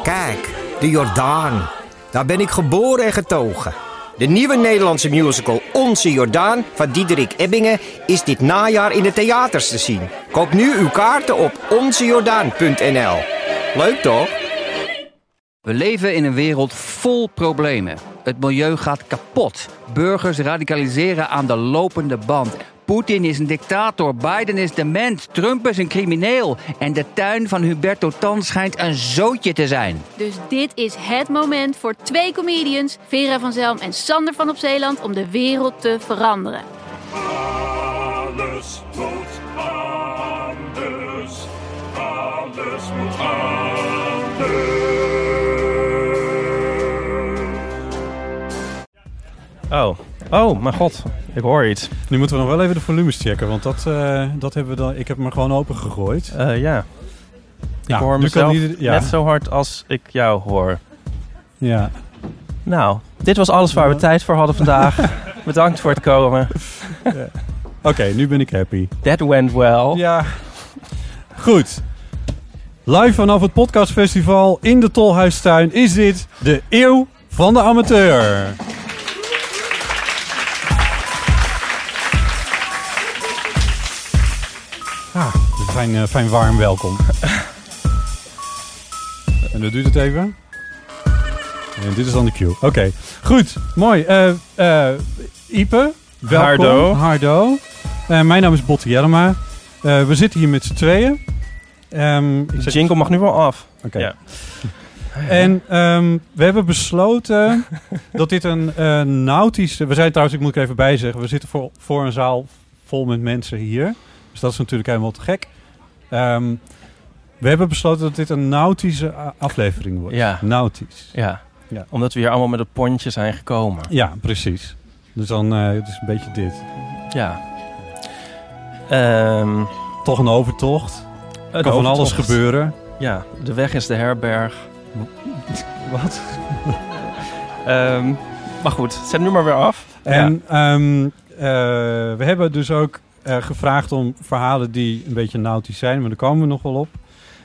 Kijk, de Jordaan. Daar ben ik geboren en getogen. De nieuwe Nederlandse musical Onze Jordaan van Diederik Ebbingen is dit najaar in de theaters te zien. Koop nu uw kaarten op onzejordaan.nl. Leuk toch? We leven in een wereld vol problemen. Het milieu gaat kapot. Burgers radicaliseren aan de lopende band. Poetin is een dictator, Biden is dement, Trump is een crimineel. En de tuin van Huberto Tan schijnt een zootje te zijn. Dus dit is het moment voor 2 comedians, Vera van Zelm en Sander van op Zeeland, om de wereld te veranderen. Alles moet anders. Alles moet anders. Oh, mijn god. Ik hoor iets. Nu moeten we nog wel even de volumes checken, want dat hebben we dan. Ik heb hem er gewoon open gegooid. Ja. Ik hoor mezelf net zo hard als ik jou hoor. Ja. Nou, dit was alles waar we tijd voor hadden vandaag. Bedankt voor het komen. Ja. Oké, nu ben ik happy. That went well. Ja. Goed. Live vanaf het podcastfestival in de Tolhuistuin is dit de Eeuw van de Amateur. Fijn warm welkom. En dat duurt het even. En dit is dan de cue. Oké, goed. Mooi. Ipe, welkom. Hardo. Mijn naam is Botte Jellema. We zitten hier met z'n tweeën. De jingle mag nu wel af. Oké. Ja. En we hebben besloten dat dit een nautische... We zijn trouwens, ik moet er even bij zeggen... We zitten voor een zaal vol met mensen hier. Dus dat is natuurlijk helemaal te gek. We hebben besloten dat dit een nautische aflevering wordt. Ja. Nautisch. Ja. Omdat we hier allemaal met een pontje zijn gekomen. Ja, precies. Dus dan het is een beetje dit. Ja. Toch een overtocht. Er kan van alles gebeuren. Ja, de weg is de herberg. Wat? Maar goed, zet nu maar weer af. En we hebben dus ook gevraagd om verhalen die een beetje nautisch zijn, maar daar komen we nog wel op.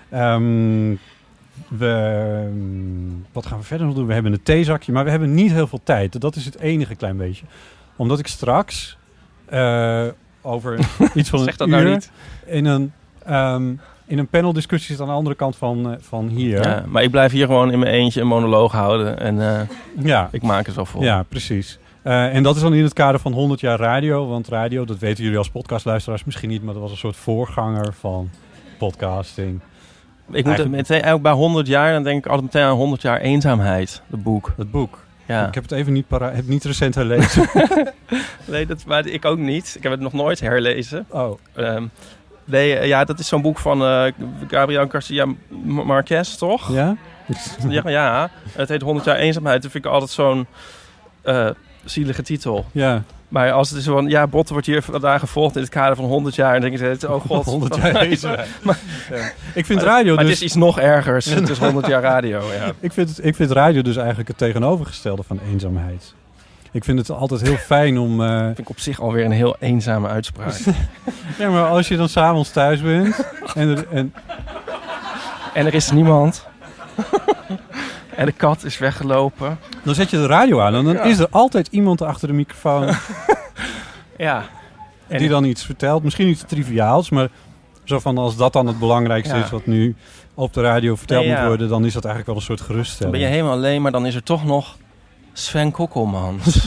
Wat gaan we verder nog doen? We hebben een theezakje, maar we hebben niet heel veel tijd. Dat is het enige klein beetje. Omdat ik straks over iets van zeg een dat uur nou niet. in een paneldiscussie zit aan de andere kant van hier. Ja, maar ik blijf hier gewoon in mijn eentje een monoloog houden en ik maak het wel vol. Ja, precies. En dat is dan in het kader van 100 jaar radio. Want radio, dat weten jullie als podcastluisteraars misschien niet, maar dat was een soort voorganger van podcasting. Ik moet meteen ook bij 100 jaar, dan denk ik altijd meteen aan 100 jaar eenzaamheid, het boek. Het boek. Ja. Ik heb het even niet heb niet recent herlezen. Nee, maar ik ook niet. Ik heb het nog nooit herlezen. Oh. Dat is zo'n boek van Gabriel Garcia Marquez, toch? Ja? Ja, het heet 100 jaar eenzaamheid. Dat vind ik altijd zo'n zielige titel. Ja. Maar als het is van, Botte wordt hier vandaag gevolgd in het kader van 100 jaar, dan denk ik, oh god. 100 jaar eenzaamheid. Ik vind radio maar dus... het is iets nog ergers. Het is 100 jaar radio, ja. Ik vind radio dus eigenlijk het tegenovergestelde van eenzaamheid. Ik vind het altijd heel fijn om... Dat vind ik op zich alweer een heel eenzame uitspraak. Ja, maar als je dan 's avonds thuis bent en er is niemand... En de kat is weggelopen. Dan zet je de radio aan en dan is er altijd iemand achter de microfoon. Ja. Die dan iets vertelt. Misschien iets triviaals, maar zo van als dat dan het belangrijkste is wat nu op de radio verteld moet worden, dan is dat eigenlijk wel een soort geruststelling. Dan ben je helemaal alleen, maar dan is er toch nog Sven Kokkelmans.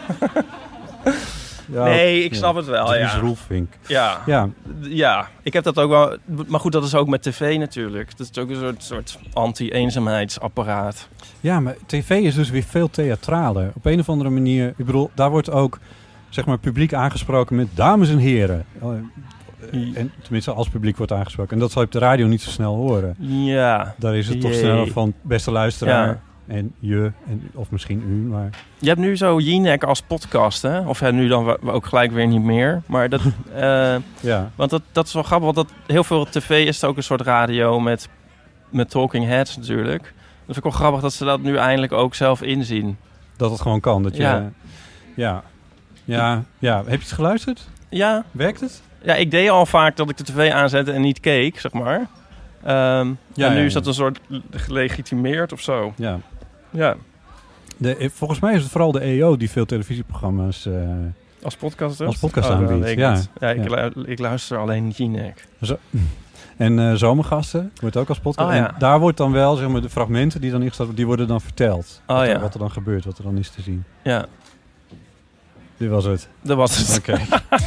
Ja, nee, ik snap het wel. Dat is Roelvink. Ja, ik heb dat ook wel. Maar goed, dat is ook met tv natuurlijk. Dat is ook een soort anti-eenzaamheidsapparaat. Ja, maar tv is dus weer veel theatraler. Op een of andere manier. Ik bedoel, daar wordt ook zeg maar publiek aangesproken met dames en heren. En tenminste, als publiek wordt aangesproken. En dat zal je op de radio niet zo snel horen. Ja. Daar is het toch sneller van beste luisteraar. Ja. En of misschien u, maar... Je hebt nu zo Jinek als podcast, hè? Of nu dan ook gelijk weer niet meer. Maar dat... Want dat is wel grappig, want heel veel tv is ook een soort radio met talking heads natuurlijk. Dat vind ik wel grappig dat ze dat nu eindelijk ook zelf inzien. Dat het gewoon kan, dat je... Ja. Heb je het geluisterd? Ja. Werkt het? Ja, ik deed al vaak dat ik de tv aanzette en niet keek, zeg maar. En nu is dat een soort gelegitimeerd of zo. Ja. Volgens mij is het vooral de EO die veel televisieprogramma's... Als podcast aanbiedt. Ik luister alleen Jinek. En Zomergasten wordt ook als podcast. En daar wordt dan wel, zeg maar, de fragmenten die dan ingesteld worden, die worden dan verteld. Wat er dan gebeurt, wat er dan is te zien. Ja. Dit was het. Dat was het. Oké.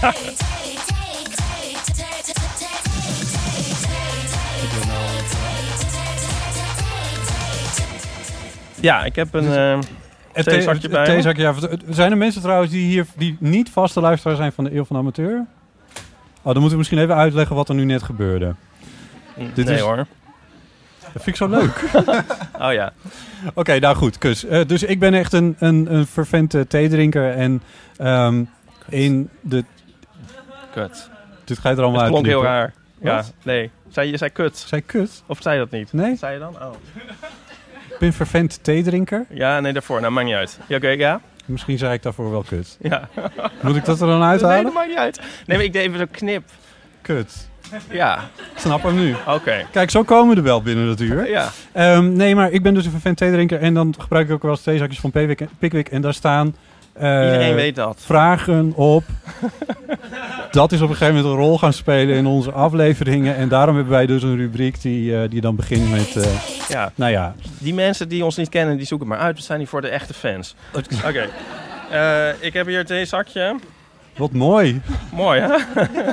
Ja, ik heb een theezakje bij me. Theezakje, ja. Zijn er mensen trouwens die niet vaste luisteraar zijn van de Eeuw van de Amateur? Dan moeten we misschien even uitleggen wat er nu net gebeurde. Hoor. Dat vind ik zo leuk. Oh ja. Oké, nou goed, kus. Dus ik ben echt een fervent theedrinker. En in de... Kut. Dit ga je er allemaal uit. Het klonk heel raar. Wat? Ja, nee. Je zei kut. Zei kut? Of zei je dat niet? Nee. Wat zei je dan? Oh. Ik ben fervent theedrinker. Ja, nee, daarvoor. Nou, maakt niet uit. Ja, oké, ja? Misschien zei ik daarvoor wel kut. Ja. Moet ik dat er dan uithalen? Nee, dat maakt niet uit. Nee, maar ik deed even zo'n knip. Kut. Ja. Ik snap hem nu. Oké. Kijk, zo komen we er wel binnen dat uur. Ja. Nee, maar ik ben dus een fervent theedrinker. En dan gebruik ik ook wel eens theezakjes van Pickwick. En daar staan... Iedereen weet dat. Vragen op. Dat is op een gegeven moment een rol gaan spelen in onze afleveringen. En daarom hebben wij dus een rubriek die dan begint met... Nou ja. Die mensen die ons niet kennen, die zoeken maar uit. We zijn hier voor de echte fans. Oké. Ik heb hier het theezakje. Wat mooi. Mooi, hè?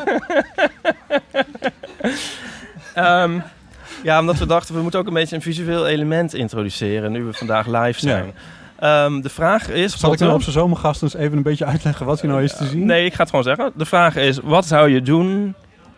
Ja, omdat we dachten, we moeten ook een beetje een visueel element introduceren. Nu we vandaag live zijn. Ja. De vraag is... Zal ik nou op zijn Zomergasten eens even een beetje uitleggen wat hier nou is te zien? Nee, ik ga het gewoon zeggen. De vraag is, wat zou je doen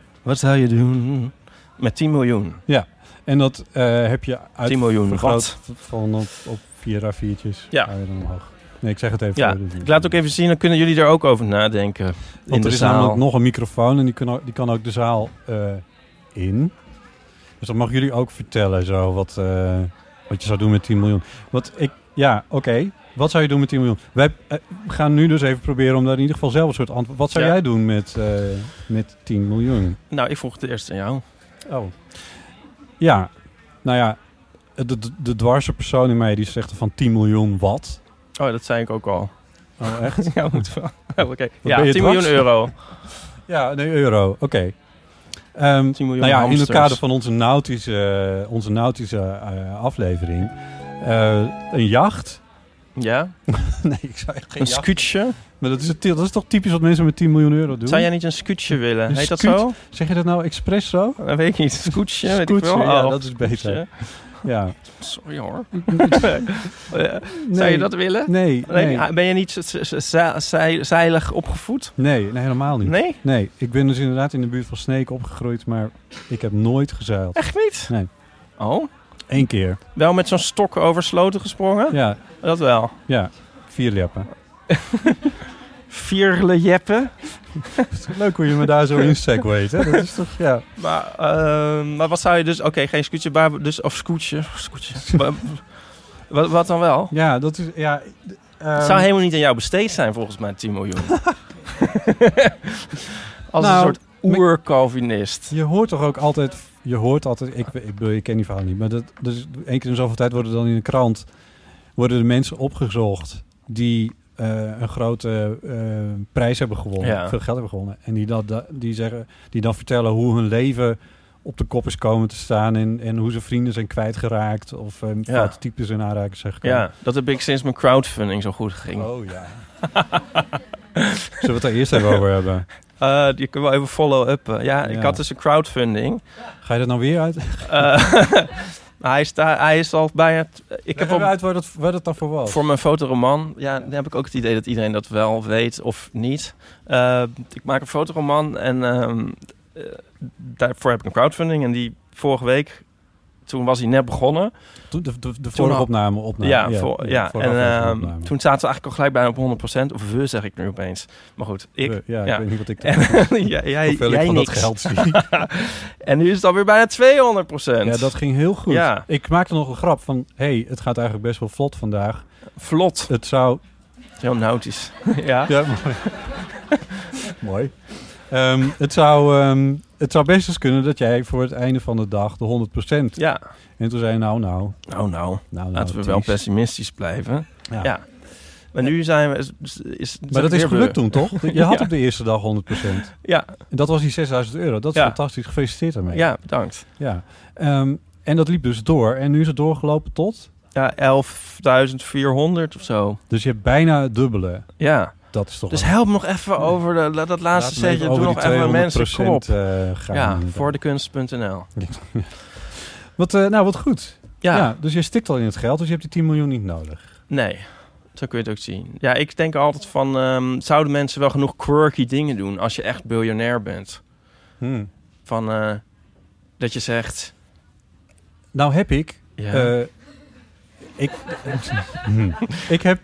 met 10 miljoen? Ja, en dat heb je uit 10 miljoen, wat? Van op 4 A4'tjes. Ja. Ga je dan omhoog. Nee, ik zeg het even. Ja, ik laat het ook even zien, dan kunnen jullie er ook over nadenken. Want er is namelijk nog een microfoon en die kan ook de zaal in. Dus dat mag jullie ook vertellen, zo, wat je zou doen met 10 miljoen. Oké. Wat zou je doen met 10 miljoen? Wij gaan nu dus even proberen om daar in ieder geval zelf een soort antwoord... Wat zou jij doen met 10 miljoen? Nou, ik vroeg het eerst aan jou. Oh. Ja, nou ja, de dwarse persoon in mij die zegt van 10 miljoen wat? Oh, dat zei ik ook al. Oh, echt? Ja, moet wel. Oké. Ja, 10 miljoen euro. Ja, nee, euro. Oké. 10 miljoen nou ja, hamsters. in het kader van onze nautische aflevering... een jacht? Ja? Nee, ik zou echt geen een jacht. scootje? Maar dat is toch typisch wat mensen met 10 miljoen euro doen? Zou jij niet een scootje willen? Heet dat zo? Zeg je dat nou expres zo? Dat weet ik niet. Scootje, weet ik wel. Ja, dat is beter. Ja. Sorry hoor. Zou je dat willen? Nee. Ben je niet zeilig opgevoed? Nee, helemaal niet. Nee? Nee, ik ben dus inderdaad in de buurt van Sneek opgegroeid, maar ik heb nooit gezeild. Echt niet? Nee. Oh? 1 keer. Wel met zo'n stok over sloten gesprongen? Ja. Dat wel? Ja, 4 jeppen. 4 jeppen? Leuk hoe je me daar zo in segwayt, hè? Dat is toch, ja. Maar wat zou je dus... Oké, geen scootje, maar dus... Of scootje. wat dan wel? Ja, dat is... Ja, het zou helemaal niet aan jou besteed zijn, volgens mij, 10 miljoen. Als een soort oer-Calvinist. Je hoort toch ook altijd... Ik ken die verhaal niet, maar dus 1 keer in zoveel tijd worden dan in de krant... worden de mensen opgezocht die een grote prijs hebben gewonnen. Ja. Veel geld hebben gewonnen. En die dan vertellen hoe hun leven op de kop is komen te staan... en hoe ze vrienden zijn kwijtgeraakt... of foute types in aanraking zijn gekomen. Ja, dat heb ik sinds mijn crowdfunding zo goed ging. Oh ja. Zullen we het daar eerst even over hebben? Die kunnen we even follow-uppen. Ja, ik had dus een crowdfunding. Ga je dat nou weer uit? Hij is al bijna... Ik heb uit waar dat dan voor was. Voor mijn fotoroman. Ja, dan heb ik ook het idee dat iedereen dat wel weet of niet. Ik maak een fotoroman en daarvoor heb ik een crowdfunding. En die vorige week, toen was hij net begonnen. De vorige opname. En toen zaten we eigenlijk al gelijk bijna op 100%. Of we, zeg ik nu opeens. Maar goed, ik weet niet wat ik jij van niks. Dat geld zie. En nu is het alweer bijna 200%. Ja, dat ging heel goed. Ja. Ik maakte nog een grap van... het gaat eigenlijk best wel vlot vandaag. Vlot? Het zou... Heel nautisch. Ja. Ja, mooi. Mooi. Het zou best eens kunnen dat jij voor het einde van de dag de 100%... Ja. En toen zei je nou. Laten we wel pessimistisch blijven. Ja. Maar nu zijn we... Maar dat is gelukt toen, toch? Je had op de eerste dag 100%. Ja. En dat was die €6.000. Dat is fantastisch. Gefeliciteerd daarmee. Ja, bedankt. Ja. En dat liep dus door. En nu is het doorgelopen tot? Ja, 11.400 of zo. Dus je hebt bijna het dubbele. Ja. Dat is toch dus help nog even over dat laatste setje. Doe nog even mensen krop. Voor dekunst.nl. Wat goed. Ja. Dus je stikt al in het geld, dus je hebt die 10 miljoen niet nodig. Nee, zo kun je het ook zien. Ja, ik denk altijd van... zouden mensen wel genoeg quirky dingen doen als je echt biljonair bent? Van dat je zegt... Nou heb ik... Ja. Ik heb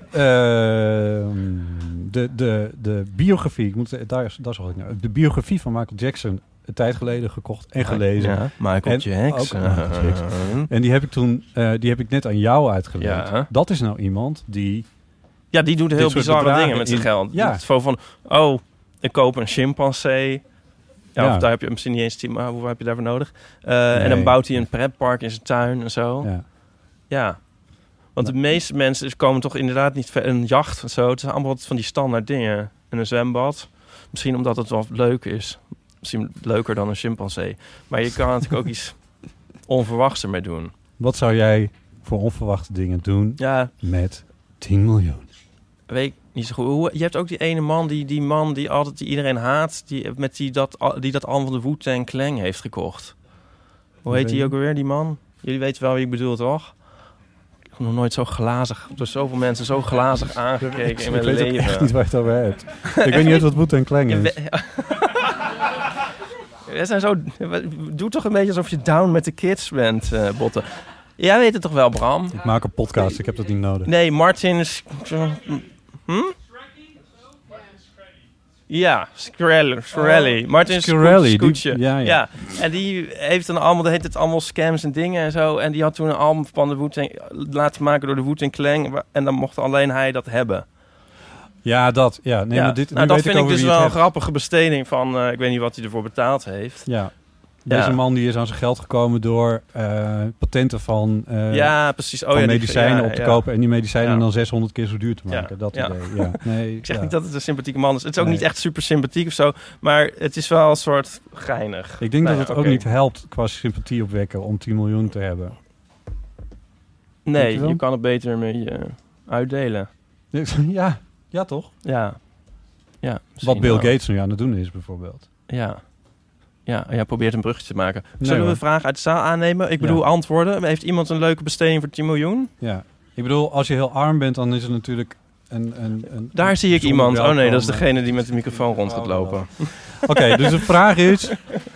de biografie... Daar zal ik nou. De biografie van Michael Jackson... een tijd geleden gekocht en gelezen. Ja, Michael Jackson. En die heb ik toen, die heb ik net aan jou uitgeleend. Ja. Dat is nou iemand die... Ja, die doet heel bizarre dingen met zijn geld. Ja. Het van, ik koop een chimpansee. Ja, of daar heb je misschien niet eens... Maar hoeveel heb je daarvoor nodig? En dan bouwt hij een pretpark in zijn tuin en zo. Ja. Want de meeste mensen komen toch inderdaad niet... Een jacht en zo. Het zijn allemaal wat van die standaard dingen. En een zwembad. Misschien omdat het wel leuk is. Misschien leuker dan een chimpansee. Maar je kan natuurlijk ook iets onverwachts ermee doen. Wat zou jij voor onverwachte dingen doen met 10 miljoen? Weet ik niet zo goed. Je hebt ook die ene man, die man die altijd iedereen haat... die dat allemaal van de Wu-Tang Clan heeft gekocht. Hoe heet die ook alweer, die man? Jullie weten wel wie ik bedoel, toch? Ik heb nog nooit zo glazig... door zoveel mensen zo glazig aangekeken in mijn leven. Ik weet echt niet waar je het over hebt. Ik weet niet eens wat Wu-Tang Clan is. Doe toch een beetje alsof je down met de kids bent, Botte. Jij weet het toch wel, Bram? Ik maak een podcast, ik heb dat niet nodig. Nee, Martin is... Ja, Scarelli. Martin Scootje. Ja. En die heeft dan allemaal, heet het allemaal scams en dingen en zo. En die had toen een album van de Wu-Tang laten maken door de Wu-Tang Clan. En dan mocht alleen hij dat hebben. Ja, dat. Ja. Nee, maar dit, dat vind ik dus wel een grappige besteding van... ik weet niet wat hij ervoor betaald heeft. Ja. Deze man die is aan zijn geld gekomen door patenten van, precies. Van medicijnen op te kopen... en die medicijnen dan 600 keer zo duur te maken. Dat idee. Ja. Nee, ik zeg niet dat het een sympathieke man is. Het is ook niet echt super sympathiek of zo... maar het is wel een soort geinig. Ik denk dat het ook niet helpt qua sympathie opwekken... om 10 miljoen te hebben. Nee, je kan het beter mee uitdelen. Ja, toch? Ja. Wat Bill Gates nu aan het doen is, bijvoorbeeld. Ja, jij probeert een bruggetje te maken. Zullen we een vraag uit de zaal aannemen? Ik bedoel, antwoorden. Heeft iemand een leuke besteding voor 10 miljoen? Ja. Ik bedoel, als je heel arm bent, dan is het natuurlijk een daar zie ik iemand. Oh nee, dat is degene die met de microfoon rond gaat lopen. Oké, dus de vraag is...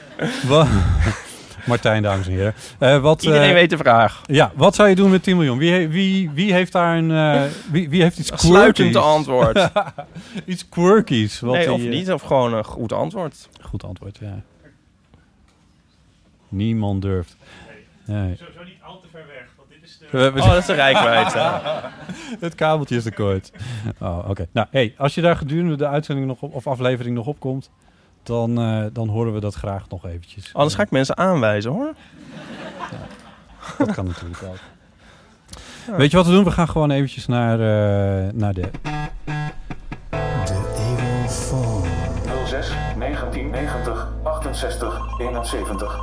Martijn, dames en heren. Iedereen weet de vraag. Ja, wat zou je doen met 10 miljoen? Wie heeft daar wie heeft iets quirkies? Sluitend antwoord. Iets quirkies. Of niet, of gewoon een goed antwoord. Goed antwoord, ja. Niemand durft. Nee. Sowieso niet al te ver weg, want dit is de... dat is de reikwijdte. Het kabeltje is te kort. Oké. Nou, als je daar gedurende de uitzending nog op, of aflevering nog opkomt... Dan horen we dat graag nog eventjes. Anders ga ik mensen aanwijzen, hoor. Ja, dat kan natuurlijk ook. Ja. Weet je wat we doen? We gaan gewoon eventjes naar de Evil Phone. 06 1990 68 71.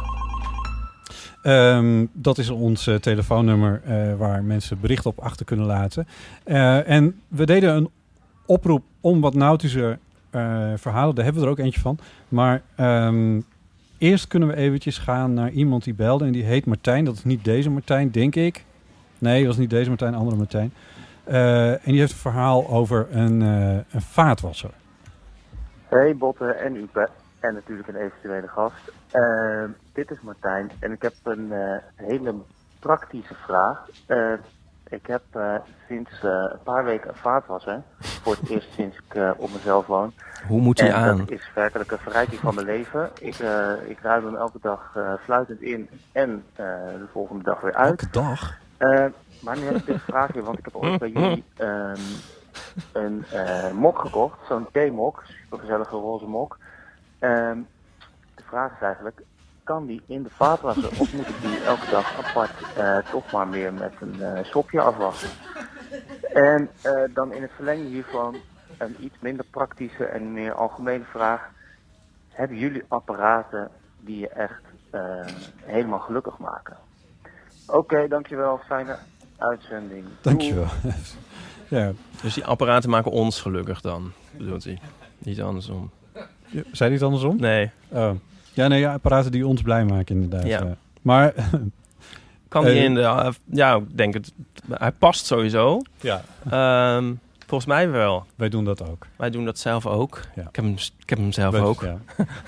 Dat is ons telefoonnummer waar mensen berichten op achter kunnen laten. En we deden een oproep om wat nautische verhalen. Daar hebben we er ook eentje van. Maar eerst kunnen we eventjes gaan naar iemand die belde. En die heet Martijn. Dat is niet deze Martijn, denk ik. Nee, dat is niet deze Martijn, andere Martijn. En die heeft een verhaal over een vaatwasser. Hey Botte en Upe. En natuurlijk een eventuele gast. Dit is Martijn. En ik heb een hele praktische vraag. Ik heb sinds een paar weken een vaatwasser. Voor het eerst sinds ik op mezelf woon. Hoe moet hij aan? Dat is werkelijk een verrijking van mijn leven. Ik ruim hem elke dag fluitend in en de volgende dag weer uit. Elke dag? Maar nu heb ik dit vraagje, want ik heb ooit bij jullie een mok gekocht. Zo'n theemok, supergezellige roze mok. De vraag is eigenlijk, kan die in de vaatwasser of moet ik die elke dag apart toch maar weer met een sopje afwassen? En dan in het verlengde hiervan een iets minder praktische en meer algemene vraag. Hebben jullie apparaten die je echt helemaal gelukkig maken? Oké, dankjewel. Fijne uitzending. Dankjewel. Ja. Dus die apparaten maken ons gelukkig dan, bedoelt hij? Niet andersom. Zei hij het andersom? Nee. Oh. Ja, apparaten die ons blij maken inderdaad. Ja. Maar... Kan die in de... Ja, ik denk het... Hij past sowieso. Ja. Volgens mij wel. Wij doen dat ook. Wij doen dat zelf ook. Ja. Ik heb hem zelf ook. Ja.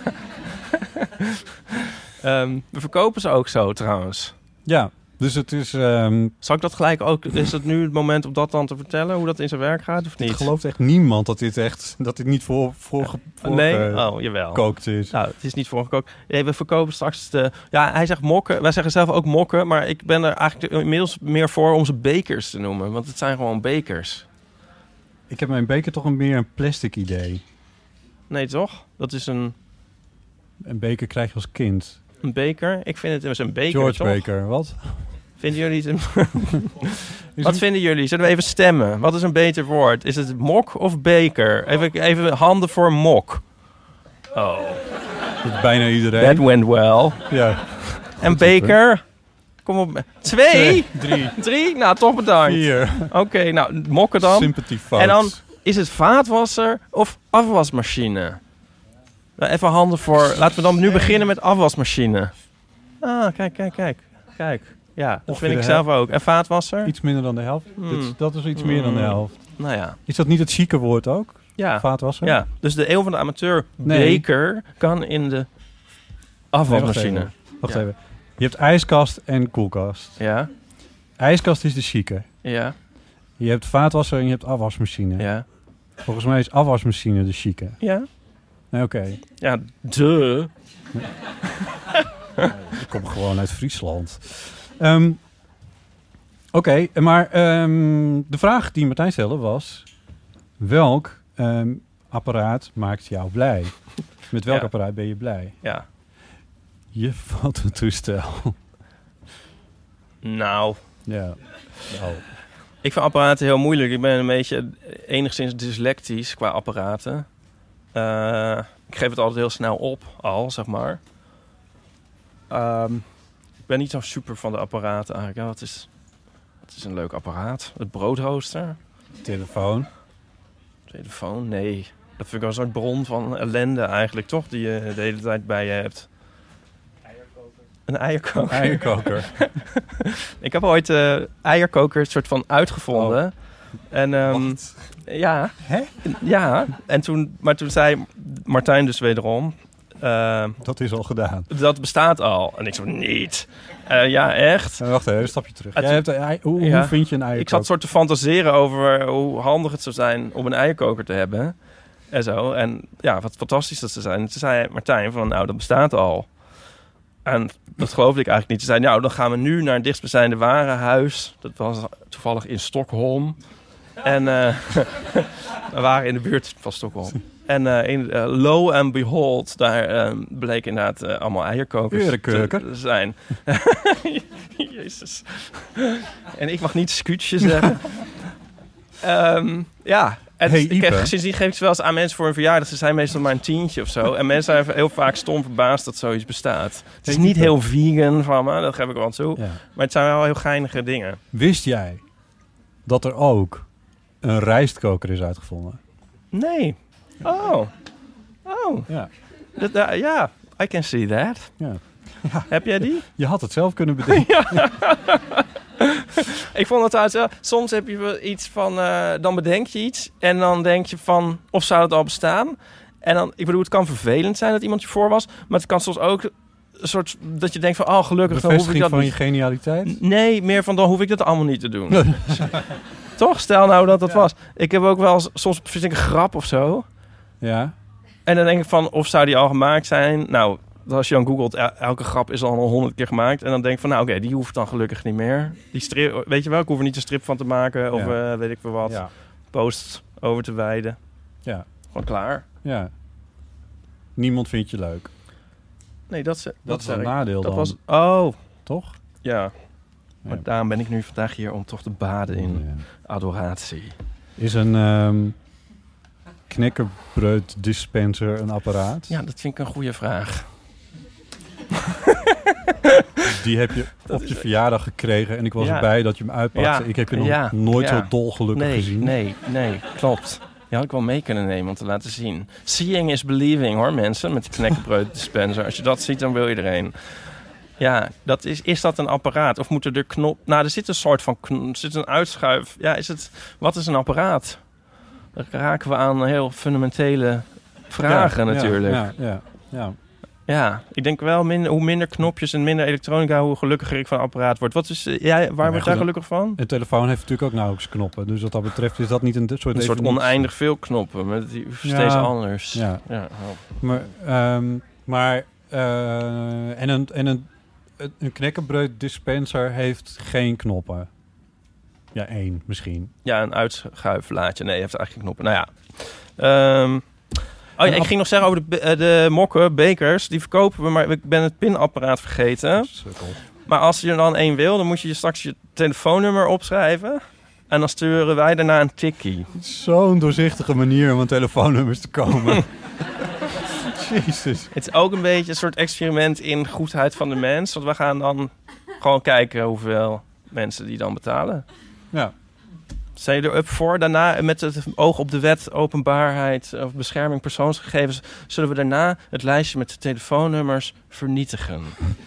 We verkopen ze ook zo trouwens. Ja, dus het is... Zal ik dat gelijk ook... Is het nu het moment om dat dan te vertellen? Hoe dat in zijn werk gaat of niet? Ik geloof echt niemand dat dit niet voor nee? Jawel. gekookt is. Nou, het is niet voorgekookt. Nee, we verkopen straks de... Ja, hij zegt mokken. Wij zeggen zelf ook mokken. Maar ik ben er eigenlijk inmiddels meer voor om ze bekers te noemen. Want het zijn gewoon bekers. Ik heb mijn beker toch meer een plastic idee. Nee, toch? Dat is een beker krijg je als kind. Een beker? Ik vind het dus een beker, George toch? Baker, wat? Vinden jullie het Wat vinden jullie? Zullen we even stemmen? Wat is een beter woord? Is het mok of beker? Even handen voor mok. Oh. Dat is bijna iedereen. That went well. Ja. En beker? Kom op. 2? 3. 3? Nou, toch bedankt. 4. Oké, nou, mokken dan. Sympathy fout. En dan is het vaatwasser of afwasmachine? Nou, even handen voor... Laten we dan nu beginnen met afwasmachine. Ah, kijk. Ja, dat vind ik zelf ook. En vaatwasser? Iets minder dan de helft. Dat is iets meer dan de helft. Nou ja. Is dat niet het chique woord ook? Ja. Vaatwasser? Ja, dus de eeuw van de amateur beker kan in de afwasmachine. Wacht even. Je hebt ijskast en koelkast. Ja. Ijskast is de chique. Ja. Je hebt vaatwasser en je hebt afwasmachine. Ja. Volgens mij is afwasmachine de chique. Ja. Nee, oké. Ja, de. Ik kom gewoon uit Friesland. Oké, maar de vraag die Martijn stelde was... Welk apparaat maakt jou blij? Met welk apparaat ben je blij? Ja. Je fototoestel. Nou. Ja. Nou. Ik vind apparaten heel moeilijk. Ik ben een beetje enigszins dyslectisch qua apparaten. Ik geef het altijd heel snel op, zeg maar. Ik ben niet zo super van de apparaten eigenlijk. Ja, wat is een leuk apparaat? Het broodrooster. Telefoon, nee. Dat vind ik wel een soort bron van ellende eigenlijk, toch? Die je de hele tijd bij je hebt. Een eierkoker. Ik heb ooit eierkoker soort van uitgevonden. Oh. En ja. Hè? Ja. En toen zei Martijn dus wederom... dat is al gedaan. Dat bestaat al. En ik zo, niet. Ja, echt. Wacht even, een stapje terug. Hoe vind je een eierkoker? Ik zat soort te fantaseren over hoe handig het zou zijn om een eierkoker te hebben. En zo. En ja, wat fantastisch dat ze zijn. En toen zei Martijn van, nou, dat bestaat al. En dat geloofde ik eigenlijk niet. Ze zei, nou, dan gaan we nu naar het dichtstbijzijnde warenhuis. Dat was toevallig in Stockholm. En we waren in de buurt van Stockholm. En lo and behold, daar bleek inderdaad allemaal eierkokers te zijn. Jezus. En ik mag niet scootje zeggen. Ja. En sindsdien geef ik ze wel eens aan mensen voor een verjaardag. Ze zijn meestal maar een tientje of zo. En mensen zijn heel vaak stom verbaasd dat zoiets bestaat. Het is niet heel vegan van me, dat geef ik wel aan toe. Ja. Maar het zijn wel heel geinige dingen. Wist jij dat er ook een rijstkoker is uitgevonden? Nee. Oh. Ja. Ja, I can see that. Ja. Heb jij die? Je had het zelf kunnen bedenken. Ik vond het trouwens soms heb je iets van... dan bedenk je iets en dan denk je van... of zou het al bestaan? En dan, ik bedoel, het kan vervelend zijn dat iemand je voor was... maar het kan soms ook een soort... dat je denkt van, oh gelukkig... dan hoef ik dat van je genialiteit? Nee, meer van, dan hoef ik dat allemaal niet te doen. Toch? Stel nou dat dat was. Ik heb ook wel soms vind ik een grap of zo. Ja. En dan denk ik van, of zou die al gemaakt zijn? Nou... Als je dan googelt, elke grap is al 100 keer gemaakt. En dan denk ik van, nou oké, die hoeft dan gelukkig niet meer. Die strip, weet je wel, ik hoef er niet een strip van te maken. Of weet ik veel wat. Ja. Posts over te wijden. Ja. Gewoon klaar. Ja. Niemand vindt je leuk. Nee, dat is een nadeel dan. Was, toch? Ja. Maar daarom ben ik nu vandaag hier om toch te baden in adoratie. Is een knekkenbreud-dispenser een apparaat? Ja, dat vind ik een goede vraag. Die heb je op je verjaardag gekregen en ik was erbij dat je hem uitpakte. Ja. Ik heb je nog nooit zo dolgelukkig gezien. Nee, klopt. Die had ik wel mee kunnen nemen om te laten zien. Seeing is believing, hoor, mensen, met die knekkenbreud dispenser. Als je dat ziet, dan wil je erheen. Ja, is dat een apparaat? Of moeten er er zit een soort van zit een uitschuif. Ja, wat is een apparaat? Daar raken we aan heel fundamentele vragen natuurlijk. Ja. Ja, ik denk wel, hoe minder knopjes en minder elektronica, hoe gelukkiger ik van een apparaat word. Waar word jij gelukkig van? Een telefoon heeft natuurlijk ook nauwelijks knoppen. Dus wat dat betreft is dat niet een soort oneindig veel knoppen. Met steeds anders. Ja. Maar een knekkenbreud dispenser heeft geen knoppen. Ja, 1 misschien. Ja, een uitschuiflaadje. Nee, heeft eigenlijk geen knoppen. Nou ja. Ik ging nog zeggen over de mokken, bekers. Die verkopen we, maar ik ben het pinapparaat vergeten. Maar als je er dan 1 wil, dan moet je straks je telefoonnummer opschrijven. En dan sturen wij daarna een tikkie. Zo'n doorzichtige manier om aan telefoonnummers te komen. Jezus. Het is ook een beetje een soort experiment in goedheid van de mens. Want we gaan dan gewoon kijken hoeveel mensen die dan betalen. Ja. Zijn je er up voor? Daarna, met het oog op de wet, openbaarheid of bescherming persoonsgegevens, zullen we daarna het lijstje met de telefoonnummers vernietigen.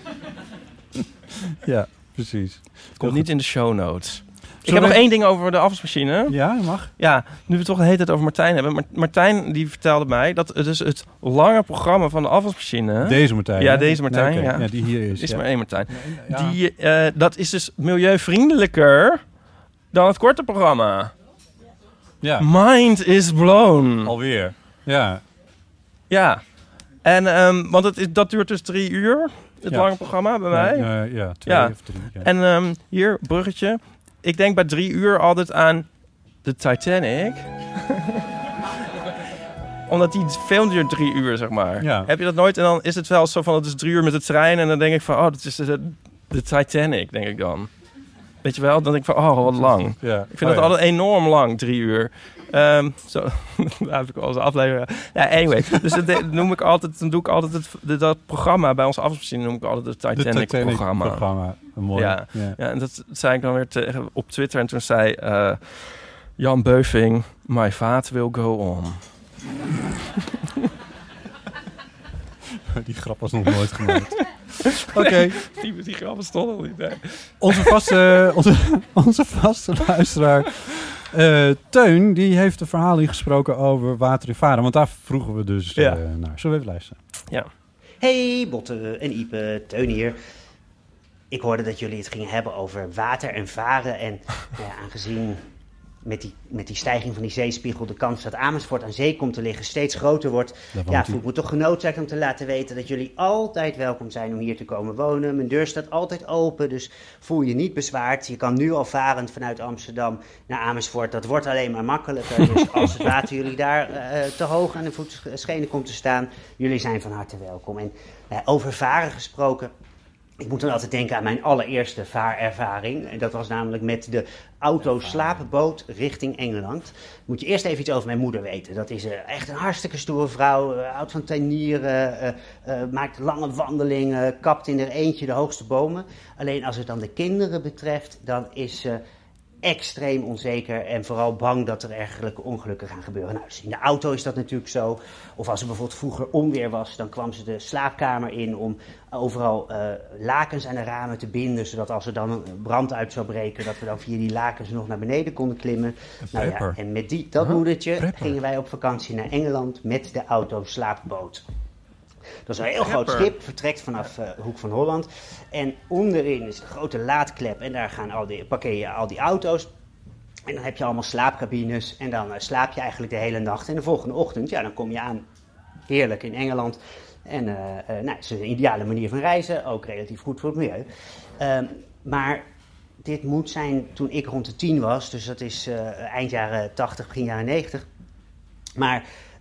Ja, precies. Het komt niet in de show notes. Ik heb nog 1 ding over de afwasmachine. Ja, mag. Ja, nu we het toch de hele tijd over Martijn hebben. Martijn die vertelde mij dat het dus het lange programma van de afwasmachine... Deze Martijn. Ja, deze Martijn. Nee, ja, die hier is. Is maar 1 Martijn. Dat is dus milieuvriendelijker dan het korte programma. Ja. Mind is blown. Alweer. Ja. Ja. En, want dat duurt dus 3 uur, het lange programma bij mij. Ja, 2 of 3. Ja. En hier, bruggetje. Ik denk bij 3 uur altijd aan de Titanic. Omdat die film duurt 3 uur, zeg maar. Ja. Heb je dat nooit? En dan is het wel zo van, het is 3 uur met de trein. En dan denk ik van, dat is de Titanic, denk ik dan. Weet je wel? Dan denk ik van, wat lang. Ja. Ik vind het altijd enorm lang, 3 uur. Zo, daar heb ik al eens een aflevering. Ja, anyway. Dus dan doe ik altijd dat programma bij ons afwasmachine noem ik altijd het Titanic-programma. Mooi. Ja, en dat zei ik dan weer op Twitter. En toen zei Jan Beuving, my vaat will go on. Die grap was nog nooit gemaakt. Oké. Die grap stond nog niet. Nee. Onze vaste luisteraar Teun, die heeft een verhaal ingesproken over water in varen. Want daar vroegen we dus naar. Zullen we even luisteren? Ja. Hey Botte en Ipe, Teun hier. Ik hoorde dat jullie het gingen hebben over water en varen. En aangezien met die stijging van die zeespiegel de kans dat Amersfoort aan zee komt te liggen steeds groter wordt, voel ik me toch genoodzaakt om te laten weten dat jullie altijd welkom zijn om hier te komen wonen. Mijn deur staat altijd open, dus voel je niet bezwaard. Je kan nu al varend vanuit Amsterdam naar Amersfoort. Dat wordt alleen maar makkelijker. Dus als het water jullie daar te hoog aan de voetschenen komt te staan, jullie zijn van harte welkom. En over varen gesproken, ik moet dan altijd denken aan mijn allereerste vaarervaring. En dat was namelijk met de autoslaapboot richting Engeland. Moet je eerst even iets over mijn moeder weten. Dat is echt een hartstikke stoere vrouw. Houdt van tuinieren, maakt lange wandelingen, kapt in haar eentje de hoogste bomen. Alleen als het dan de kinderen betreft, dan is ze extreem onzeker en vooral bang dat er ergelijke ongelukken gaan gebeuren. Nou, dus in de auto is dat natuurlijk zo. Of als er bijvoorbeeld vroeger onweer was, dan kwam ze de slaapkamer in om overal lakens aan de ramen te binden, zodat als er dan een brand uit zou breken, dat we dan via die lakens nog naar beneden konden klimmen. Nou ja, en met dat moedertje gingen wij op vakantie naar Engeland met de autoslaapboot. Dat is een heel groot schip, vertrekt vanaf Hoek van Holland. En onderin is een grote laadklep en daar parkeer je al die auto's. En dan heb je allemaal slaapcabines en dan slaap je eigenlijk de hele nacht. En de volgende ochtend, dan kom je aan heerlijk in Engeland. En het is een ideale manier van reizen, ook relatief goed voor het milieu. Maar dit moet zijn toen ik rond de 10 was, dus dat is eind jaren 80, begin jaren 90. Maar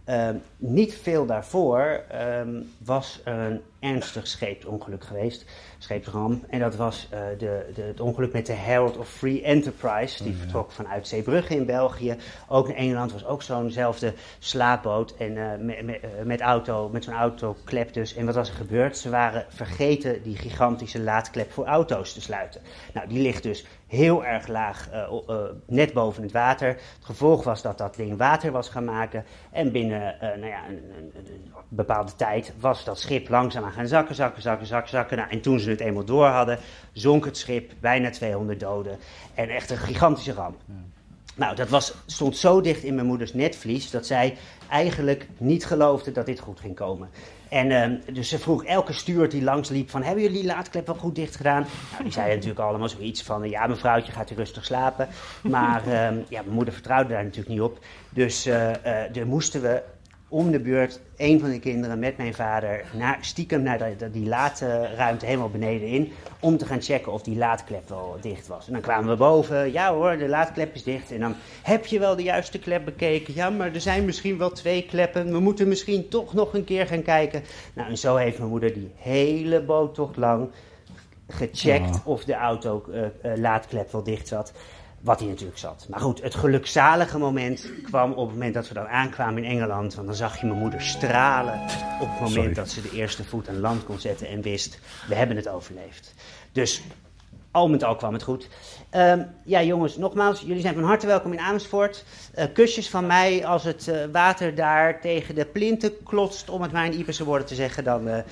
Niet veel daarvoor was er een ernstig scheepsongeluk geweest, scheepsramp. En dat was het ongeluk met de Herald of Free Enterprise. Die vertrok vanuit Zeebrugge in België. Ook in Engeland was ook zo'nzelfde slaapboot. En met zo'n autoklep dus. En wat was er gebeurd? Ze waren vergeten die gigantische laadklep voor auto's te sluiten. Nou, die ligt dus heel erg laag, net boven het water. Het gevolg was dat ding water was gaan maken. En binnen een bepaalde tijd was dat schip langzaam aan gaan zakken. Nou, en toen ze het eenmaal door hadden, zonk het schip, bijna 200 doden. En echt een gigantische ramp. Ja. Nou, dat stond zo dicht in mijn moeders netvlies dat zij eigenlijk niet geloofde dat dit goed ging komen. En dus ze vroeg elke stuurt die langs liep van, hebben jullie die laadklep wel goed dicht gedaan? Nou, die zeiden natuurlijk allemaal zoiets van, ja mevrouwtje, gaat u rustig slapen. Maar mijn moeder vertrouwde daar natuurlijk niet op. Dus moesten we om de beurt, een van de kinderen met mijn vader, stiekem naar die laadruimte helemaal beneden in, om te gaan checken of die laadklep wel dicht was. En dan kwamen we boven, ja hoor, de laadklep is dicht. En dan, heb je wel de juiste klep bekeken? Ja, maar er zijn misschien wel 2 kleppen, we moeten misschien toch nog een keer gaan kijken. Nou, en zo heeft mijn moeder die hele boottocht lang gecheckt of de laadklep wel dicht zat. Wat hij natuurlijk zat. Maar goed, het gelukzalige moment kwam op het moment dat we dan aankwamen in Engeland. Want dan zag je mijn moeder stralen op het moment dat ze de eerste voet aan land kon zetten en wist, we hebben het overleefd. Dus al met al kwam het goed. Ja jongens, nogmaals, jullie zijn van harte welkom in Amersfoort. Kusjes van mij als het water daar tegen de plinten klotst, om het maar in Ieperse woorden te zeggen,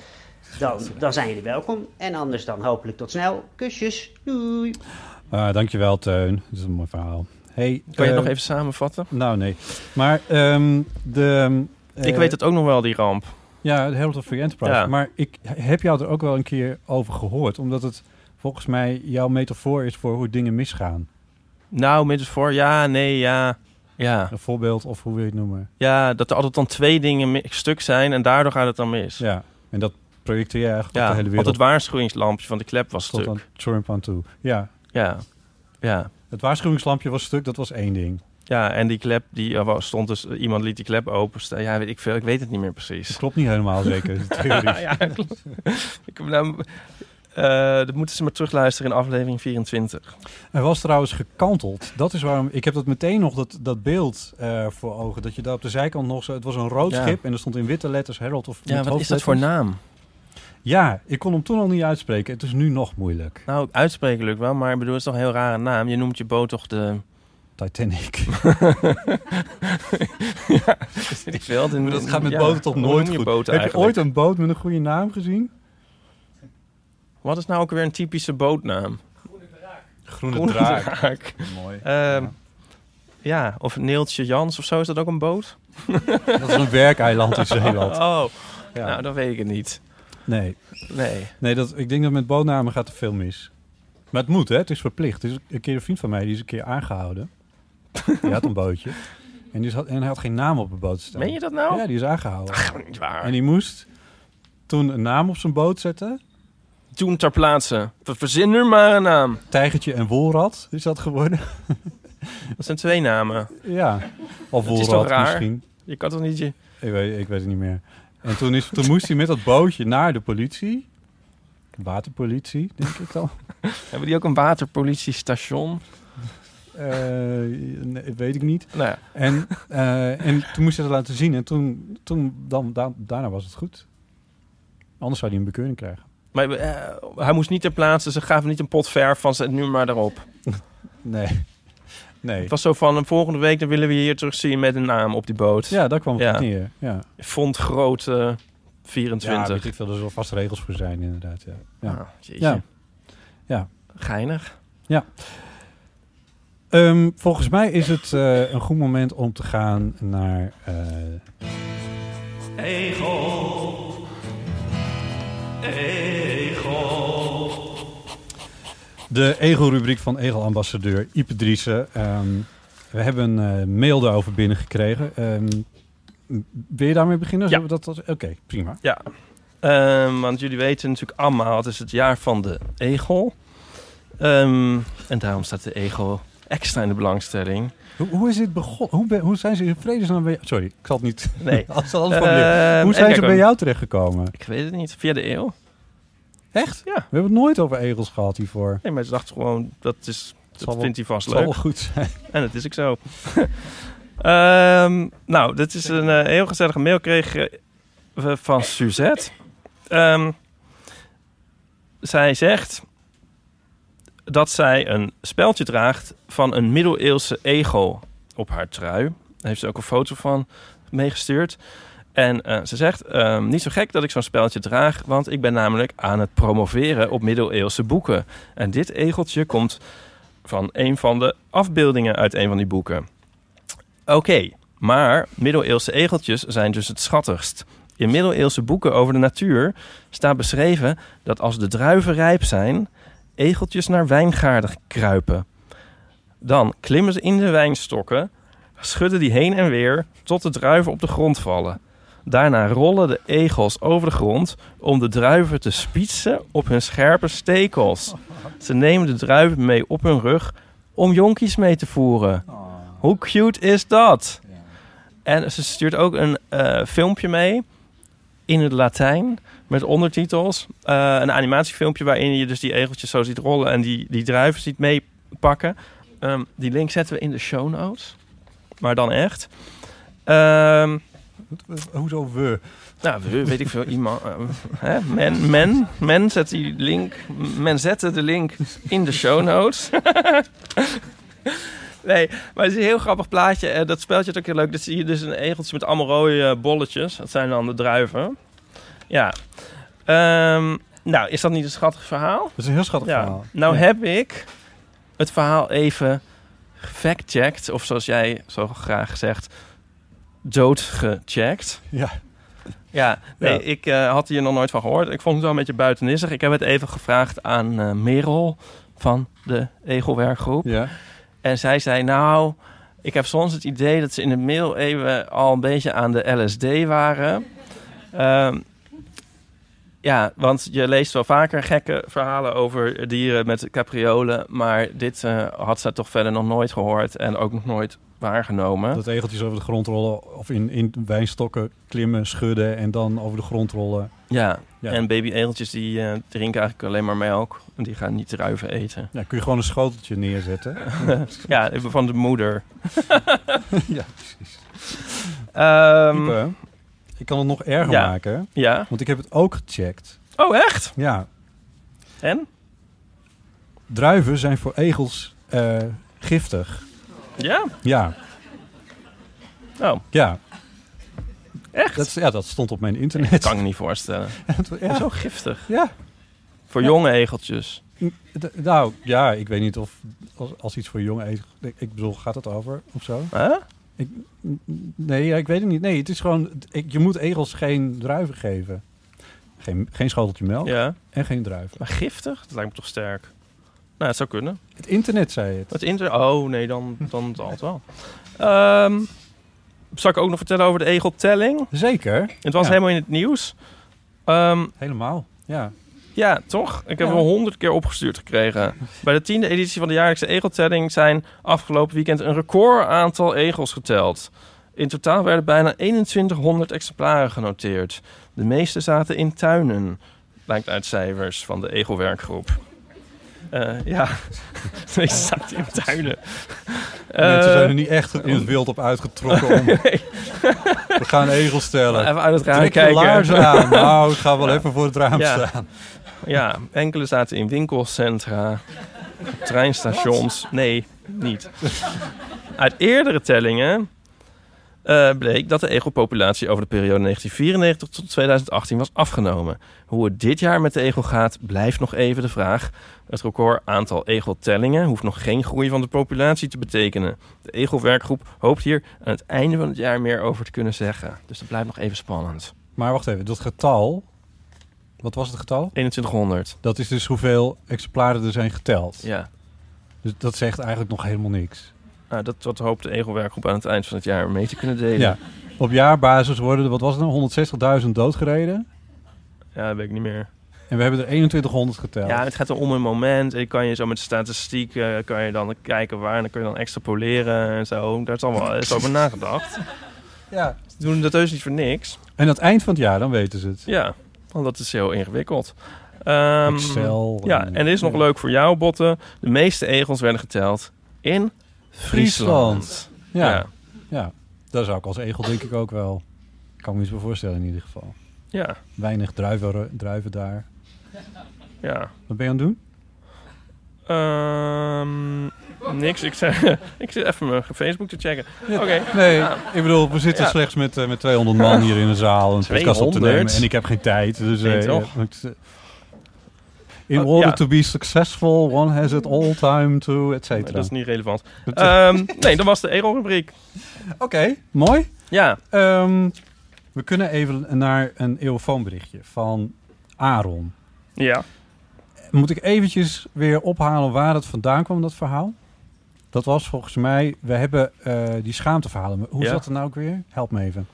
dan zijn jullie welkom. En anders dan hopelijk tot snel. Kusjes, doei! Dankjewel, Teun. Dat is een mooi verhaal. Hey, kan je het nog even samenvatten? Nou, nee. Maar ik weet het ook nog wel, die ramp. Ja, de Herald of Free Enterprise. Ja. Maar ik heb jou er ook wel een keer over gehoord. Omdat het volgens mij jouw metafoor is voor hoe dingen misgaan. Nou, metafoor, ja, nee, ja. Een voorbeeld, of hoe wil je het noemen? Ja, dat er altijd dan 2 dingen stuk zijn en daardoor gaat het dan mis. Ja, en dat projecteer je eigenlijk op de hele wereld. Want het waarschuwingslampje van de klep was stuk. Tot aan Trump aan toe. Ja. Het waarschuwingslampje was stuk, dat was 1 ding. Ja, en die klep, die stond dus, iemand liet die klep openstaan. Ja, weet ik veel, ik weet het niet meer precies. Dat klopt niet helemaal zeker, de theorie. Ja, klopt. Dat moeten ze maar terugluisteren in aflevering 24. Er was trouwens gekanteld. Dat is waarom, ik heb dat meteen nog, dat beeld voor ogen. Dat je daar op de zijkant nog zo, het was een rood schip en er stond in witte letters Herald of... Ja, wat is dat voor naam? Ja, ik kon hem toen al niet uitspreken. Het is nu nog moeilijk. Nou, uitspreken lukt wel, maar ik bedoel, het is toch een heel rare naam. Je noemt je boot toch de... Titanic. Ja, is veel. Dat gaat met boten toch nooit goed. Heb je ooit een boot met een goede naam gezien? Wat is nou ook weer een typische bootnaam? Groene Draak. Mooi. Ja, of Neeltje Jans of zo, is dat ook een boot? Dat is een werkeiland in Zeeland. Oh, ja. Nou, dan weet ik het niet. Nee, ik denk dat met bootnamen gaat er veel mis. Maar het moet, hè? Het is verplicht. Er is een keer een vriend van mij, die is een keer aangehouden. Die had een bootje. En hij had geen naam op een boot staan. Meen je dat nou? Ja, die is aangehouden. Ach, niet waar. En die moest toen een naam op zijn boot zetten. Toen ter plaatse. Verzin er maar een naam. Tijgertje en Wolrad is dat geworden. Dat zijn 2 namen. Ja, of Wolrad is toch raar? Misschien. Je kan toch niet je... Ik weet het niet meer. En toen moest hij met dat bootje naar de politie. Waterpolitie, denk ik dan. Hebben die ook een waterpolitiestation? Nee, weet ik niet. Nou ja. En toen moest hij dat laten zien. En daarna was het goed. Anders zou hij een bekeuring krijgen. Maar hij moest niet ter plaatse. Ze gaven niet een pot verf van zet nu maar erop. Nee. Het was zo van, volgende week dan willen we je hier terugzien met een naam op die boot. Ja, daar kwam het neer. Ja. Vond groot 24. Ja, weet ik veel. Er zullen vast regels voor zijn, inderdaad. Ja. Geinig. Ja. Volgens mij is het een goed moment om te gaan naar... Egel. De Egel-rubriek van Egel-ambassadeur Ipe Driessen. We hebben een mail daarover binnengekregen. Wil je daarmee beginnen? Ja. Oké, prima. Ja, want jullie weten natuurlijk allemaal, het is het jaar van de egel. En daarom staat de egel extra in de belangstelling. Hoe is dit begonnen? Hoe zijn ze in vredesnaam bij jou? Sorry, ik zal het niet... Nee. Hoe zijn ze bij jou terechtgekomen? Ik weet het niet. Via de eeuw. Echt? Ja. We hebben het nooit over egels gehad hiervoor. Nee, maar ze dachten gewoon, dat vindt hij vast leuk. zal wel goed zijn. En dat is ook zo. Nou, dit is een heel gezellige mail kregen we van Suzette. Zij zegt dat zij een speldje draagt van een middeleeuwse egel op haar trui. Daar heeft ze ook een foto van meegestuurd. En ze zegt, niet zo gek dat ik zo'n speldje draag, want ik ben namelijk aan het promoveren op middeleeuwse boeken. En dit egeltje komt van een van de afbeeldingen uit een van die boeken. Oké, maar middeleeuwse egeltjes zijn dus het schattigst. In middeleeuwse boeken over de natuur staat beschreven dat als de druiven rijp zijn, egeltjes naar wijngaarden kruipen. Dan klimmen ze in de wijnstokken, schudden die heen en weer tot de druiven op de grond vallen. Daarna rollen de egels over de grond om de druiven te spietsen op hun scherpe stekels. Ze nemen de druiven mee op hun rug om jonkies mee te voeren. Hoe cute is dat? En ze stuurt ook een filmpje mee in het Latijn met ondertitels. Een animatiefilmpje waarin je dus die egeltjes zo ziet rollen en die druiven ziet meepakken. Die link zetten we in de show notes. Maar dan echt. Hoezo we? Nou, weet ik veel. Iemand. Men zet die link. Men zette de link in de show notes. Nee, maar het is een heel grappig plaatje. Dat speeltje is ook heel leuk. Dat zie je dus een egeltje met allemaal rode bolletjes. Dat zijn dan de druiven. Ja. Nou, is dat niet een schattig verhaal? Dat is een heel schattig verhaal. Nou heb ik het verhaal even gefact-checked. Of zoals jij zo graag zegt, doodgecheckt. Ja. Ja, nee, ik had hier nog nooit van gehoord. Ik vond het wel een beetje buitenissig. Ik heb het even gevraagd aan Merel van de Egelwerkgroep. Ja. En zij zei, nou, ik heb soms het idee dat ze in de middeleeuwen al een beetje aan de LSD waren. Ja, want je leest wel vaker gekke verhalen over dieren met capriolen. Maar dit had ze toch verder nog nooit gehoord en ook nog nooit waargenomen. Dat egeltjes over de grond rollen of in wijnstokken klimmen, schudden en dan over de grond rollen. Ja. En baby-egeltjes die drinken eigenlijk alleen maar melk. En die gaan niet druiven eten. Ja, kun je gewoon een schoteltje neerzetten? Ja, van de moeder. Ja, precies. Ipe, ik kan het nog erger maken. Ja. Want ik heb het ook gecheckt. Oh, echt? Ja. En? Druiven zijn voor egels giftig. Ja? Ja. Oh. Ja. Echt? Dat stond op mijn internet. Dat kan ik me niet voorstellen. Ja. Zo giftig. Ja. Voor jonge egeltjes. Nou, ja, ik weet niet of als iets voor jonge egels... Ik bedoel, gaat het over of zo? Huh? Nee, ik weet het niet. Nee, het is gewoon... je moet egels geen druiven geven. Geen schoteltje melk en geen druiven. Maar giftig? Dat lijkt me toch sterk. Nou, het zou kunnen. Het internet zei het. Het internet? Oh, nee, dan zal het wel. Zal ik ook nog vertellen over de egeltelling? Zeker. Het was helemaal in het nieuws. Helemaal, ja. Ja, toch? Ik heb hem 100 keer opgestuurd gekregen. Bij de 10e editie van de jaarlijkse egeltelling zijn afgelopen weekend een record aantal egels geteld. In totaal werden bijna 2100 exemplaren genoteerd. De meeste zaten in tuinen, lijkt uit cijfers van de Egelwerkgroep. Ja, de meeste zaten in tuinen. Mensen zijn er niet echt in het wild op uitgetrokken om... Nee. We gaan egels stellen. Even uit het raam kijken. Trek je laarzen aan. Nou, ik ga wel even voor het raam staan. Ja, enkele zaten in winkelcentra, treinstations. Nee, niet. Uit eerdere tellingen bleek dat de egelpopulatie over de periode 1994 tot 2018 was afgenomen. Hoe het dit jaar met de egel gaat, blijft nog even de vraag. Het record aantal egeltellingen hoeft nog geen groei van de populatie te betekenen. De Egelwerkgroep hoopt hier aan het einde van het jaar meer over te kunnen zeggen. Dus dat blijft nog even spannend. Maar wacht even, dat getal... Wat was het getal? 2100. Dat is dus hoeveel exemplaren er zijn geteld. Ja. Dus dat zegt eigenlijk nog helemaal niks. Nou, dat hoopt de Egelwerkgroep aan het eind van het jaar mee te kunnen delen. Ja. Op jaarbasis worden er, wat was het nou, 160.000 doodgereden? Ja, dat weet ik niet meer. En we hebben er 2100 geteld. Ja, het gaat om een moment. En kan je zo met statistiek kan je dan kijken waar. En dan kun je dan extrapoleren en zo. Daar is allemaal eens over nagedacht. Ja. Ze doen dat heus niet voor niks. En aan het eind van het jaar, dan weten ze het. Ja, want dat is heel ingewikkeld. Excel. Ja, en dit is nog leuk voor jou, Botte. De meeste egels werden geteld in Friesland. Ja, daar zou ik als egel denk ik ook wel. Kan me iets bij voorstellen in ieder geval. Ja. Weinig druiven daar. Ja. Wat ben je aan het doen? Niks. Ik zit even mijn Facebook te checken. Ja, Oké. Nee, ik bedoel, we zitten slechts met 200 man hier in de zaal een podcast op te nemen. En ik heb geen tijd. Dus in order to be successful, one has it all time to, et cetera. Dat is niet relevant. Nee, dat was de egelrubriek. Oké, mooi. Ja. We kunnen even naar een eeuwfoonberichtje van Aaron. Ja. Moet ik eventjes weer ophalen waar het vandaan kwam, dat verhaal? Dat was volgens mij... We hebben die schaamteverhalen. Hoe zat het nou ook weer? Help me even.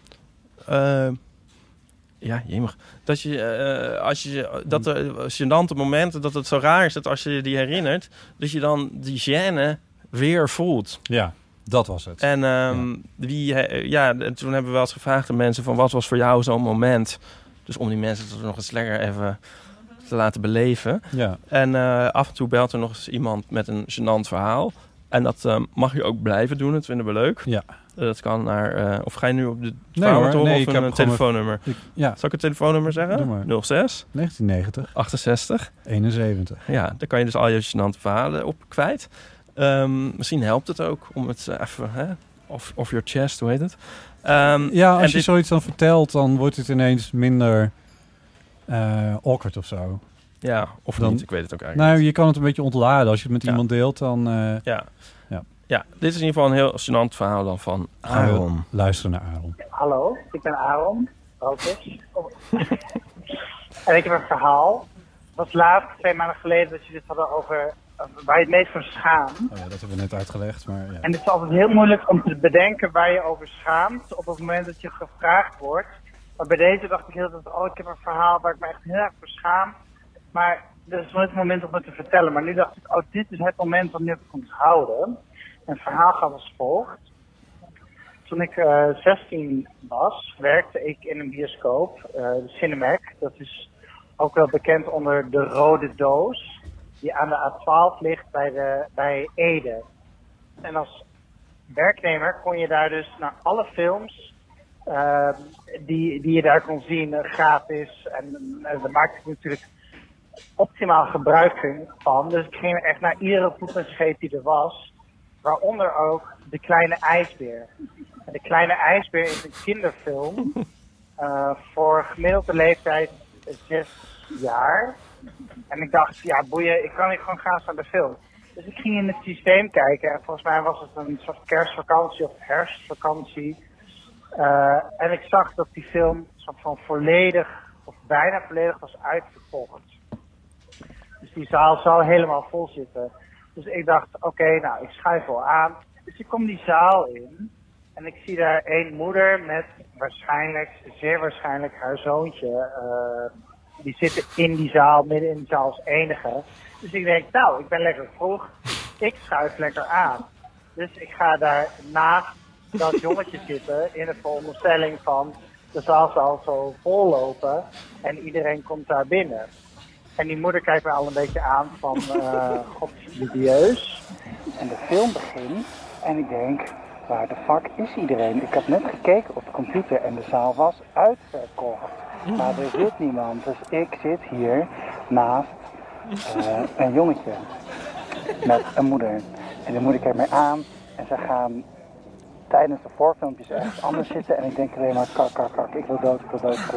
Ja, jemig. Dat dat er gênante momenten, dat het zo raar is dat als je die herinnert, dat je dan die gêne weer voelt. Ja, dat was het. En en toen hebben we wel eens gevraagd aan mensen van wat was voor jou zo'n moment? Dus om die mensen toch nog eens lekker even te laten beleven. Ja. En af en toe belt er nog eens iemand met een gênant verhaal. En dat mag je ook blijven doen. Dat vinden we leuk. Ja. Dat kan naar... of ga je nu op de verhaal horen of een telefoonnummer? Zal ik het telefoonnummer zeggen? 06 1990 68 71. Ja, daar kan je dus al je gênante verhalen op kwijt. Misschien helpt het ook om het even... off your chest, hoe heet het? Als je zoiets dan vertelt, dan wordt het ineens minder awkward of zo. Ja, of dan, niet. Ik weet het ook eigenlijk niet. Je kan het een beetje ontladen. Als je het met iemand deelt, dan... Ja, dit is in ieder geval een heel gênant verhaal dan van Aaron. Luisteren naar Aaron. Hallo, ik ben Aaron. En ik heb een verhaal. Het was laatst, 2 maanden geleden, dat jullie het hadden over waar je het meest van schaamt. Oh ja, dat hebben we net uitgelegd, maar ja. En het is altijd heel moeilijk om te bedenken waar je over schaamt op het moment dat je gevraagd wordt. Maar bij deze dacht ik heel tijd, ik heb een verhaal waar ik me echt heel erg voor schaam. Maar dat is nooit het moment om het te vertellen. Maar nu dacht ik, dit is het moment om het te onthouden. En het verhaal gaat als volgt. Toen ik 16 was, werkte ik in een bioscoop, de Cinemac. Dat is ook wel bekend onder de Rode Doos, die aan de A12 ligt bij Ede. En als werknemer kon je daar dus naar alle films die je daar kon zien gratis. En daar maakte ik natuurlijk optimaal gebruik van. Dus ik ging echt naar iedere poep en scheet die er was. Waaronder ook De Kleine IJsbeer. En De Kleine IJsbeer is een kinderfilm voor gemiddelde leeftijd 6 jaar. En ik dacht, boeien, ik kan niet gewoon gaan naar de film. Dus ik ging in het systeem kijken en volgens mij was het een soort kerstvakantie of herfstvakantie. En ik zag dat die film soort van volledig of bijna volledig was uitverkocht. Dus die zaal zou helemaal vol zitten. Dus ik dacht, ik schuif wel aan. Dus ik kom die zaal in en ik zie daar één moeder met zeer waarschijnlijk haar zoontje. Die zitten in die zaal, midden in die zaal als enige. Dus ik denk, ik ben lekker vroeg. Ik schuif lekker aan. Dus ik ga daar naast dat jongetje zitten in de veronderstelling van de zaal zal zo vol lopen en iedereen komt daar binnen. En die moeder kijkt me al een beetje aan van, god, dubieus. En de film begint en ik denk, waar de fuck is iedereen? Ik had net gekeken op de computer en de zaal was uitverkocht. Maar er zit niemand, dus ik zit hier naast een jongetje met een moeder. En de moeder kijkt mij aan en ze gaan tijdens de voorfilmpjes ergens anders zitten. En ik denk alleen maar, kak, ik wil dood.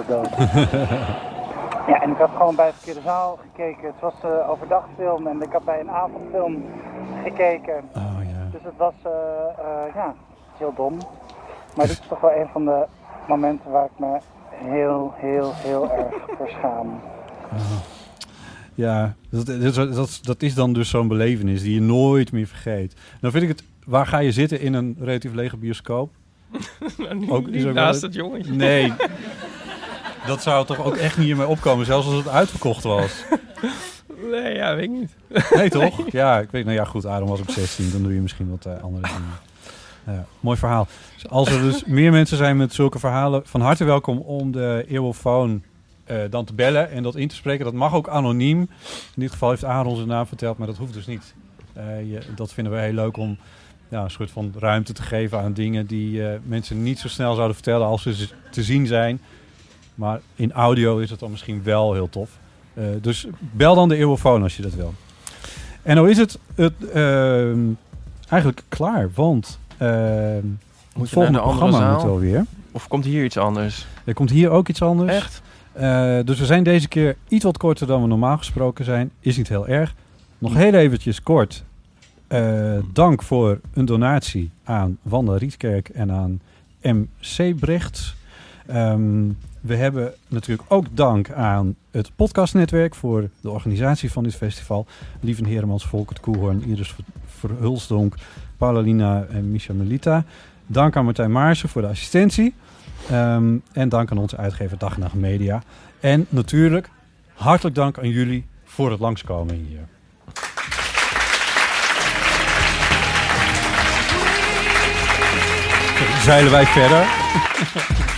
Ja, en ik had gewoon bij de verkeerde zaal gekeken. Het was overdagfilm en ik had bij een avondfilm gekeken. Oh ja. Dus het was, heel dom. Maar dit is toch wel een van de momenten waar ik me heel erg voor schaam. Ja, dat is dan dus zo'n belevenis die je nooit meer vergeet. Nou vind ik het, waar ga je zitten in een relatief lege bioscoop? Ook niet naast het jongetje. Nee. Dat zou toch ook echt niet meer opkomen, zelfs als het uitverkocht was. Nee, ja, weet ik niet. Nee, toch? Nee. Ja, ik weet. Nou ja, goed. Adam was op 16. Dan doe je misschien wat andere dingen. Mooi verhaal. Als er dus meer mensen zijn met zulke verhalen, van harte welkom om de Eeuwofoon dan te bellen en dat in te spreken. Dat mag ook anoniem. In dit geval heeft Aaron zijn naam verteld, maar dat hoeft dus niet. Dat vinden we heel leuk om een soort van ruimte te geven aan dingen die mensen niet zo snel zouden vertellen als ze te zien zijn. Maar in audio is het dan misschien wel heel tof. Dus bel dan de Eeuwofoon als je dat wil. En nou is het eigenlijk klaar, want het volgende programma moet alweer. Of komt hier iets anders? Er komt hier ook iets anders. Echt? Dus we zijn deze keer iets wat korter dan we normaal gesproken zijn. Is niet heel erg. Nog heel eventjes kort. Dank voor een donatie aan Wanda Rietkerk en aan MC Brechts. We hebben natuurlijk ook dank aan het podcastnetwerk voor de organisatie van dit festival. Lieven Heremans, Volkert Koehoorn, Iris Verhulsdonk, Paulina en Misha Melita. Dank aan Martijn Maarsen voor de assistentie. En dank aan onze uitgever Dag en Nacht Media. En natuurlijk hartelijk dank aan jullie voor het langskomen hier. Zeilen wij verder.